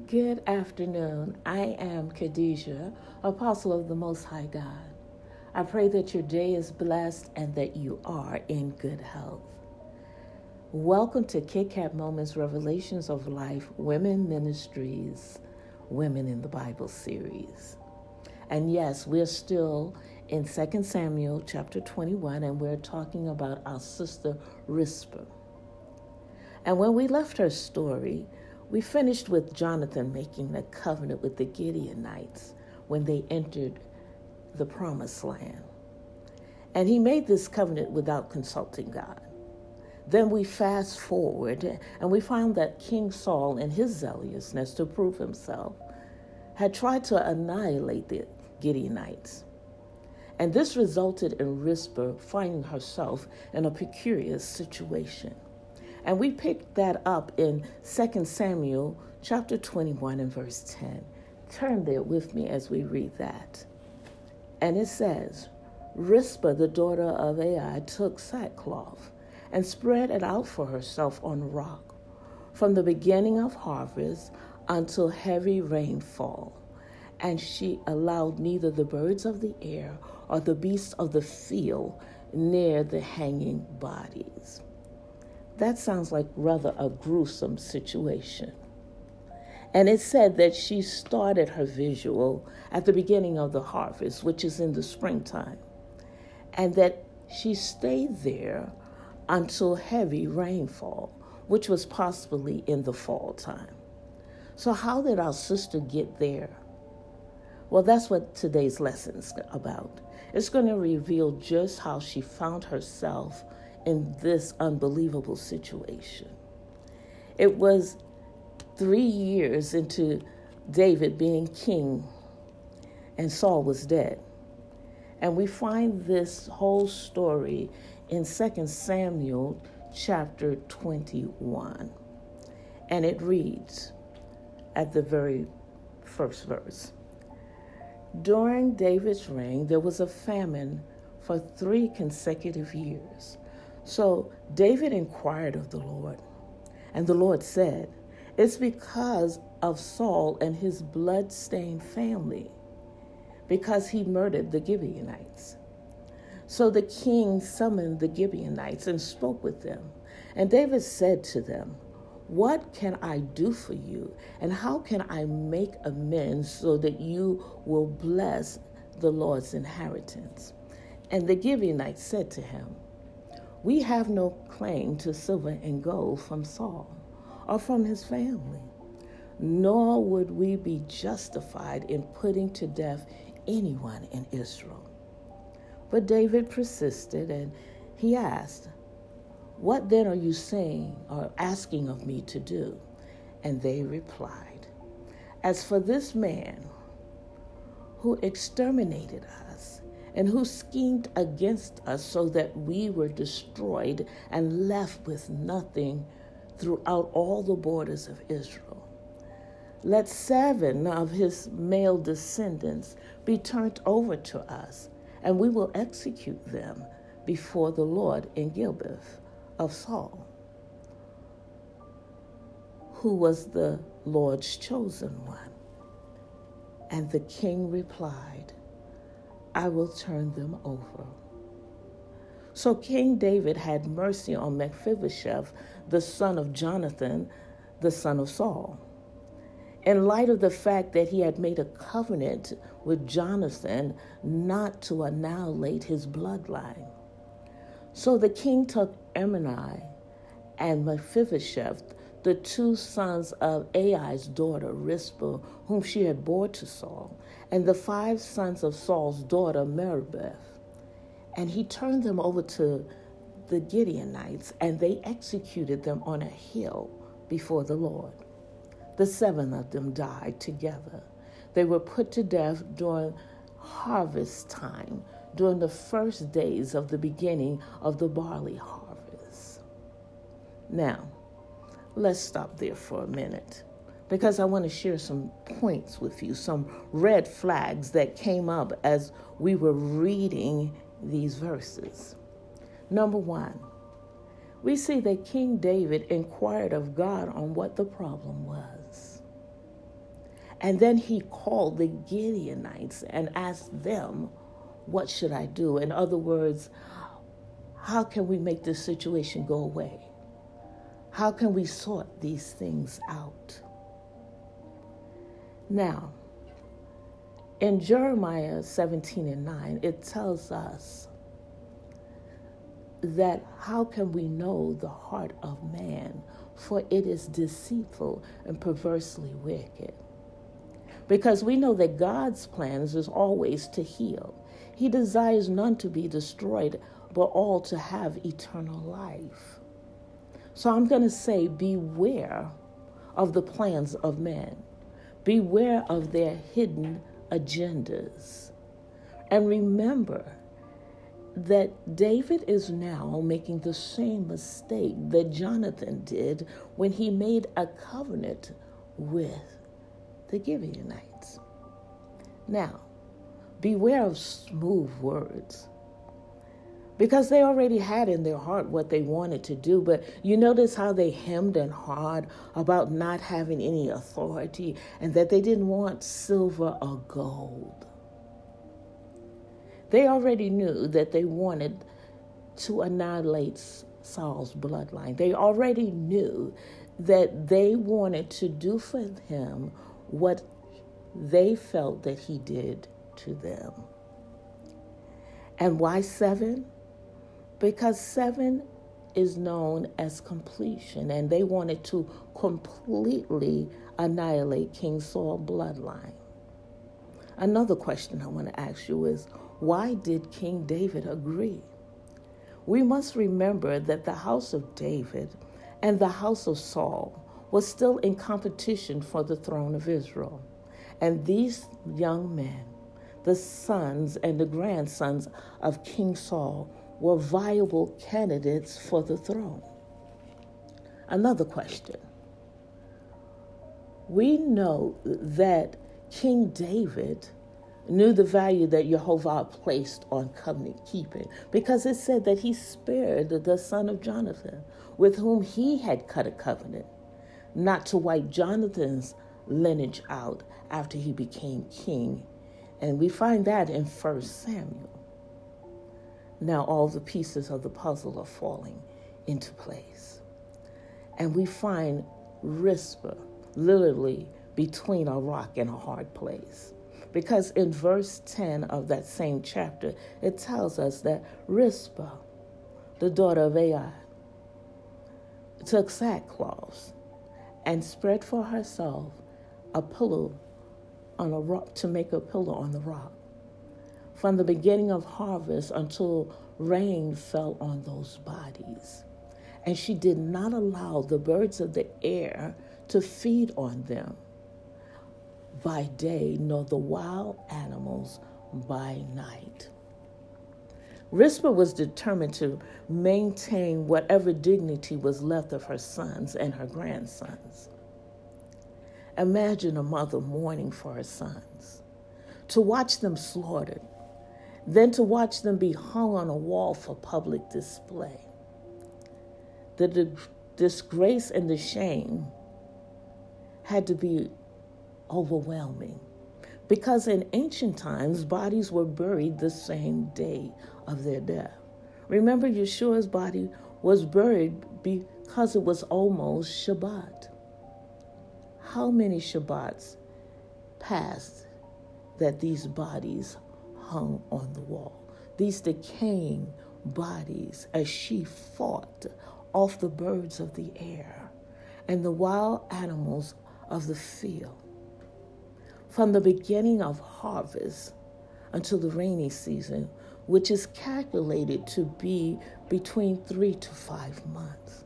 Good afternoon. I am Khadijah, Apostle of the Most High God. I pray that your day is blessed and that you are in good health. Welcome to Kit Kat Moments Revelations of Life Women Ministries, Women in the Bible series. And yes, we're still in 2 Samuel chapter 21, and we're talking about our sister Rizpah. And when we left her story, we finished with Jonathan making a covenant with the Gideonites when they entered the promised land. And he made this covenant without consulting God. Then we fast forward and we found that King Saul, in his zealousness to prove himself, had tried to annihilate the Gideonites. And this resulted in Rizpah finding herself in a precarious situation. And we picked that up in 2 Samuel chapter 21 and verse 10. Turn there with me as we read that. And it says, Rizpah, the daughter of Ai, took sackcloth and spread it out for herself on a rock from the beginning of harvest until heavy rainfall. And she allowed neither the birds of the air or the beasts of the field near the hanging bodies. That sounds like rather a gruesome situation. And it said that she started her visual at the beginning of the harvest, which is in the springtime, and that she stayed there until heavy rainfall, which was possibly in the fall time. So how did our sister get there? Well, that's what today's lesson is about. It's going to reveal just how she found herself in this unbelievable situation. It was 3 years into David being king, and Saul was dead. And we find this whole story in 2 Samuel chapter 21. And it reads at the very first verse. During David's reign, there was a famine for 3 consecutive years. So David inquired of the Lord, and the Lord said, it's because of Saul and his blood-stained family, because he murdered the Gibeonites. So the king summoned the Gibeonites and spoke with them. And David said to them, what can I do for you, and how can I make amends so that you will bless the Lord's inheritance? And the Gibeonites said to him, we have no claim to silver and gold from Saul or from his family, nor would we be justified in putting to death anyone in Israel. But David persisted, and he asked, what then are you saying or asking of me to do? And they replied, as for this man who exterminated us, and who schemed against us so that we were destroyed and left with nothing throughout all the borders of Israel. Let 7 of his male descendants be turned over to us, and we will execute them before the Lord in Gilboa of Saul, who was the Lord's chosen one. And the king replied, I will turn them over. So King David had mercy on Mephibosheth, the son of Jonathan, the son of Saul. In light of the fact that he had made a covenant with Jonathan not to annihilate his bloodline. So the king took Amoni and Mephibosheth, the 2 sons of Ai's daughter Rizpah, whom she had bore to Saul, and the 5 sons of Saul's daughter Meribeth. And he turned them over to the Gibeonites, and they executed them on a hill before the Lord. The 7 of them died together. They were put to death during harvest time, during the first days of the beginning of the barley harvest. Now, let's stop there for a minute, because I want to share some points with you, some red flags that came up as we were reading these verses. Number 1, we see that King David inquired of God on what the problem was. And then he called the Gideonites and asked them, what should I do? In other words, how can we make this situation go away? How can we sort these things out? Now, in Jeremiah 17:9, it tells us that how can we know the heart of man? For it is deceitful and perversely wicked. Because we know that God's plans is always to heal. He desires none to be destroyed, but all to have eternal life. So I'm going to say, beware of the plans of men. Beware of their hidden agendas. And remember that David is now making the same mistake that Jonathan did when he made a covenant with the Gibeonites. Now, beware of smooth words, because they already had in their heart what they wanted to do. But you notice how they hemmed and hawed about not having any authority and that they didn't want silver or gold. They already knew that they wanted to annihilate Saul's bloodline. They already knew that they wanted to do for him what they felt that he did to them. And why 7? Because 7 is known as completion, and they wanted to completely annihilate King Saul's bloodline. Another question I want to ask you is, why did King David agree? We must remember that the house of David and the house of Saul was still in competition for the throne of Israel. And these young men, the sons and the grandsons of King Saul, were viable candidates for the throne. Another question. We know that King David knew the value that Jehovah placed on covenant keeping, because it said that he spared the son of Jonathan, with whom he had cut a covenant, not to wipe Jonathan's lineage out after he became king. And we find that in 1 Samuel. Now all the pieces of the puzzle are falling into place. And we find Rizpah literally between a rock and a hard place. Because in verse 10 of that same chapter, it tells us that Rizpah, the daughter of Ai, took sackcloth and spread for herself a pillow on a rock, to make a pillow on the rock, from the beginning of harvest until rain fell on those bodies. And she did not allow the birds of the air to feed on them by day, nor the wild animals by night. Rizpah was determined to maintain whatever dignity was left of her sons and her grandsons. Imagine a mother mourning for her sons, to watch them slaughtered, then to watch them be hung on a wall for public display. The disgrace and the shame had to be overwhelming, because in ancient times, bodies were buried the same day of their death. Remember, Yeshua's body was buried because it was almost Shabbat. How many Shabbats passed that these bodies hung on the wall? These decaying bodies as she fought off the birds of the air and the wild animals of the field. From the beginning of harvest until the rainy season, which is calculated to be between 3 to 5 months.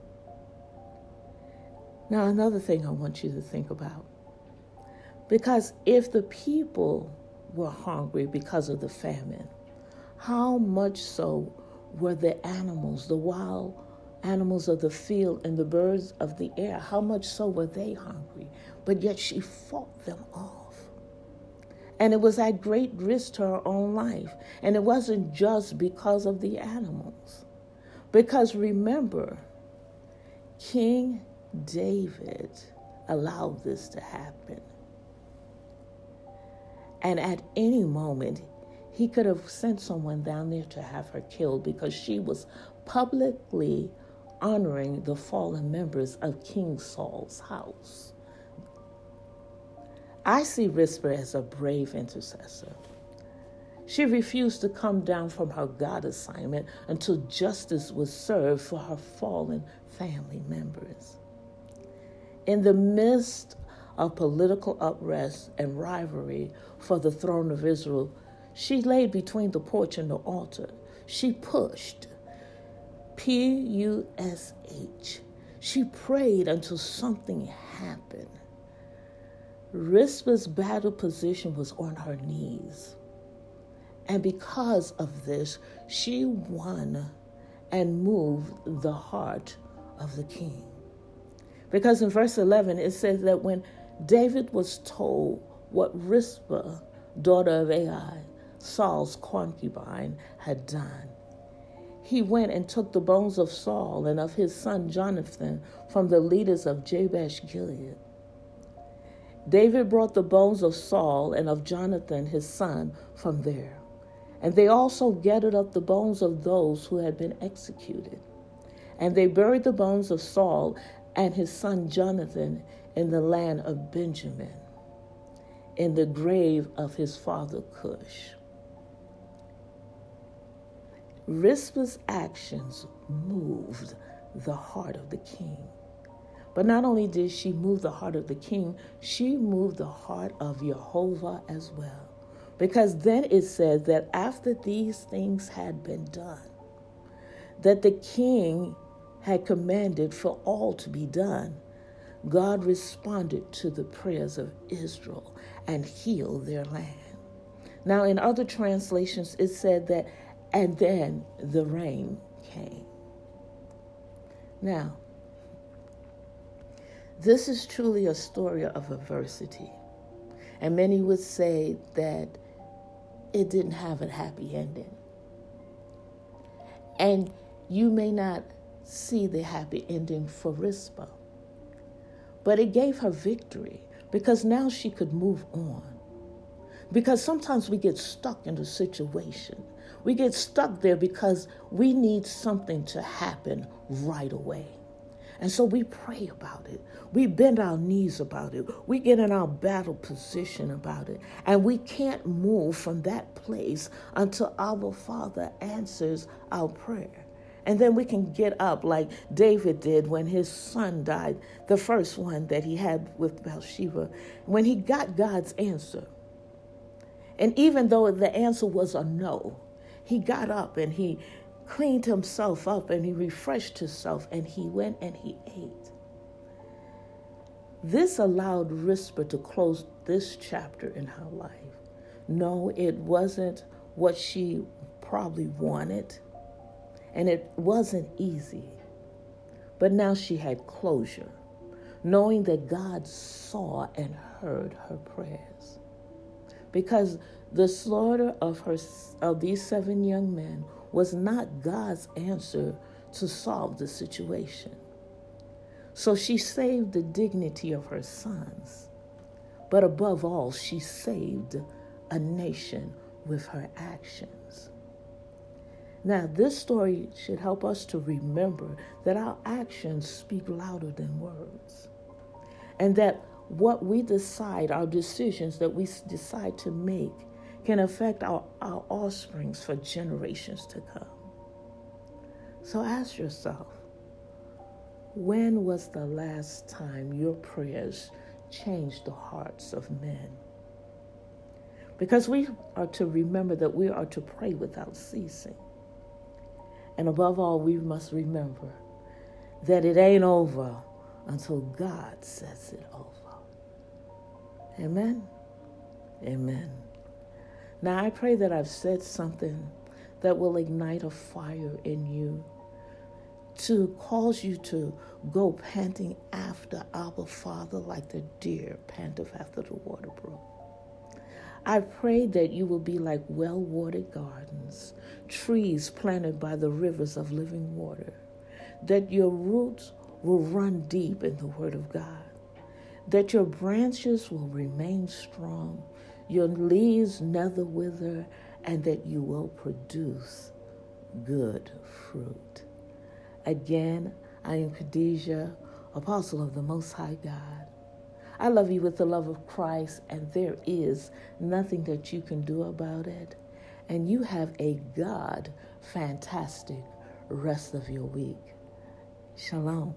Now, another thing I want you to think about, because if the people were hungry because of the famine, how much so were the animals, the wild animals of the field and the birds of the air, how much so were they hungry? But yet she fought them off. And it was at great risk to her own life. And it wasn't just because of the animals. Because remember, King David allowed this to happen. And at any moment, he could have sent someone down there to have her killed because she was publicly honoring the fallen members of King Saul's house. I see Rizpah as a brave intercessor. She refused to come down from her God assignment until justice was served for her fallen family members. In the midst of political unrest and rivalry for the throne of Israel, she laid between the porch and the altar. She pushed, P-U-S-H. She prayed until something happened. Rizpah's battle position was on her knees. And because of this, she won and moved the heart of the king. Because in verse 11, it says that when David was told what Rizpah, daughter of Ai, Saul's concubine, had done, he went and took the bones of Saul and of his son Jonathan from the leaders of Jabesh Gilead. David brought the bones of Saul and of Jonathan his son from there. And they also gathered up the bones of those who had been executed. And they buried the bones of Saul and his son Jonathan in the land of Benjamin, in the grave of his father Cush. Rizpah's actions moved the heart of the king. But not only did she move the heart of the king, she moved the heart of Jehovah as well. Because then it says that after these things had been done, that the king had commanded for all to be done, God responded to the prayers of Israel and healed their land. Now, in other translations, it said that, and then the rain came. Now, this is truly a story of adversity. And many would say that it didn't have a happy ending. And you may not see the happy ending for Rizpah, but it gave her victory because now she could move on. Because sometimes we get stuck in a situation. We get stuck there because we need something to happen right away. And so we pray about it. We bend our knees about it. We get in our battle position about it. And we can't move from that place until our Father answers our prayer. And then we can get up like David did when his son died, the first one that he had with Bathsheba, when he got God's answer. And even though the answer was a no, he got up and he cleaned himself up and he refreshed himself and he went and he ate. This allowed Rizpah to close this chapter in her life. No, it wasn't what she probably wanted, and it wasn't easy. But now she had closure, knowing that God saw and heard her prayers. Because the slaughter of these 7 young men was not God's answer to solve the situation. So she saved the dignity of her sons. But above all, she saved a nation with her actions. Now, this story should help us to remember that our actions speak louder than words. And that what we decide, our decisions that we decide to make, can affect our offsprings for generations to come. So ask yourself, when was the last time your prayers changed the hearts of men? Because we are to remember that we are to pray without ceasing. And above all, we must remember that it ain't over until God says it over. Amen? Amen. Now, I pray that I've said something that will ignite a fire in you to cause you to go panting after our Father like the deer panteth after the water brook. I pray that you will be like well-watered gardens, trees planted by the rivers of living water, that your roots will run deep in the Word of God, that your branches will remain strong, your leaves never wither, and that you will produce good fruit. Again, I am Khadijah, Apostle of the Most High God. I love you with the love of Christ, and there is nothing that you can do about it. And you have a God-fantastic rest of your week. Shalom.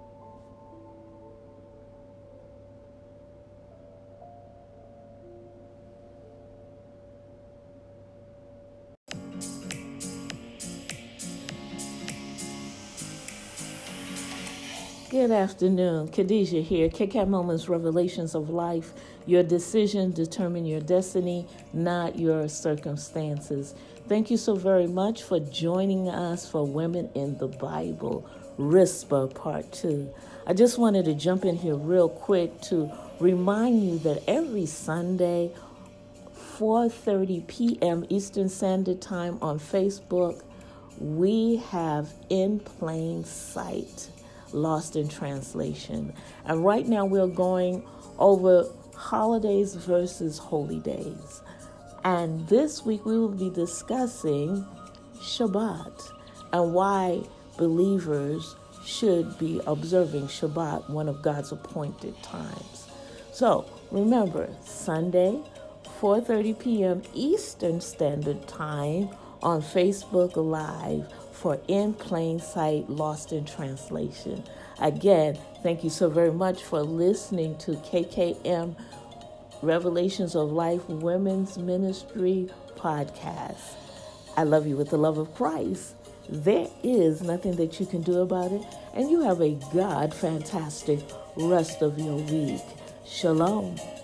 Good afternoon. Khadijah here. KCAT Moments, Revelations of Life. Your decision determine your destiny, not your circumstances. Thank you so very much for joining us for Women in the Bible, RISPA Part 2. I just wanted to jump in here real quick to remind you that every Sunday, 4:30 p.m. Eastern Standard Time on Facebook, we have In Plain Sight, Lost in Translation. And right now we're going over holidays versus holy days. And this week we will be discussing Shabbat and why believers should be observing Shabbat, one of God's appointed times. So remember, Sunday, 4:30 p.m. Eastern Standard Time on Facebook Live for In Plain Sight, Lost in Translation. Again, thank you so very much for listening to KKM Revelations of Life Women's Ministry podcast. I love you with the love of Christ. There is nothing that you can do about it, and you have a God-fantastic rest of your week. Shalom.